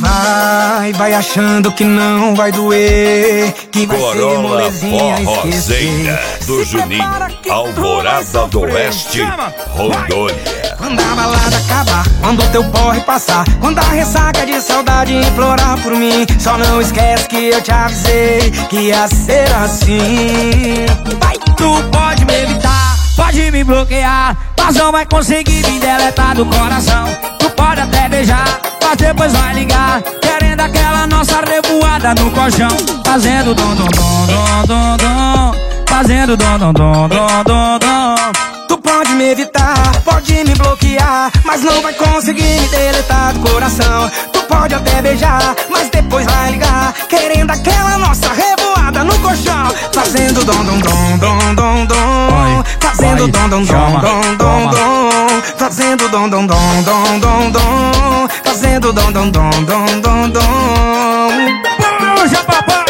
Vai achando que não vai doer, que vai ser molezinha Forrozeira do Juninho, Alvorada do Oeste, Rondônia. Quando a balada acabar, quando o teu porre passar, quando a ressaca de saudade implorar por mim, só não esquece que eu te avisei que ia ser assim. Vai, tu pode me evitar, pode me bloquear, mas não vai conseguir me deletar do coração. Tu pode até beijar, mas depois vai ligar, querendo aquela nossa revoada no colchão, fazendo dom dom dom dom dom dom, fazendo dom dom dom dom dom dom. Tu pode me evitar, pode me bloquear, mas não vai conseguir me deletar do coração. Tu pode até beijar, mas depois vai ligar, querendo aquela nossa revoada no colchão, fazendo dom dom dom dom dom dom, fazendo dom dom dom dom dom dom, fazendo dom dom dom dom dom dom, fazendo dom dom dom dom dom dom. Puxa, papai!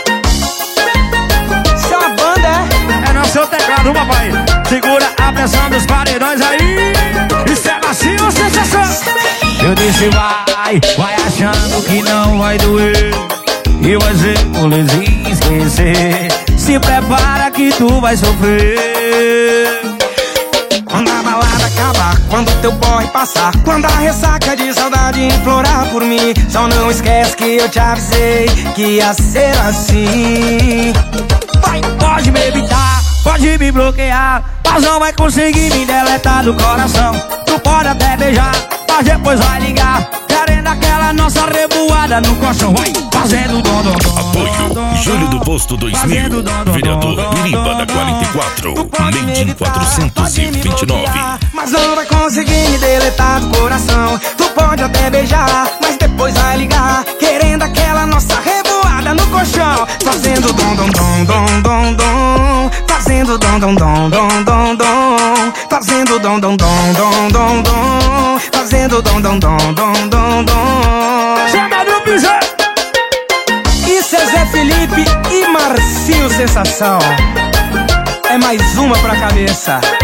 Isso é uma banda, é? É no seu teclado, papai. Segura a pressão dos paredões aí. Isso é macio ou sensação? Eu disse vai achando que não vai doer, e vai ser molezinha esquecer. Se prepara que tu vai sofrer. Quando a balada acabar, quando o teu porre passar, quando a ressaca de saudade implorar por mim, só não esquece que eu te avisei que ia ser assim. Vai, pode me evitar, pode me bloquear, mas não vai conseguir me deletar do coração. Tu pode até beijar, mas depois vai ligar, querendo aquela nossa revoada no colchão. Vai, fazendo dom dom dom. Apoio Júlio do Posto 2000, vereador Biriba da 44, Leite 429. Mas não vai conseguir me deletar do coração. Tu pode até beijar, mas depois vai ligar, querendo aquela nossa revoada no colchão, fazendo dom dom dom dom dom dom, fazendo dom dom dom dom dom dom, fazendo dom dom dom dom dom dom, fazendo dom dom dom dom dom dom. Chama no bicho! Isso é Zé Felipe e Marcinho Sensação. É mais uma pra cabeça.